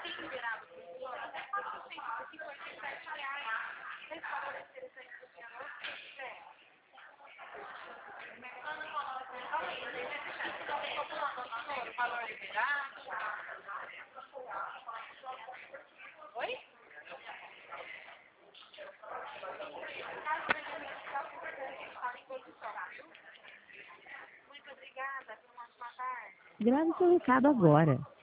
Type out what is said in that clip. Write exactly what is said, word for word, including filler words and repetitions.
Valor liberado. Oi? Muito obrigada por uma boa tarde. Grave seu recado agora.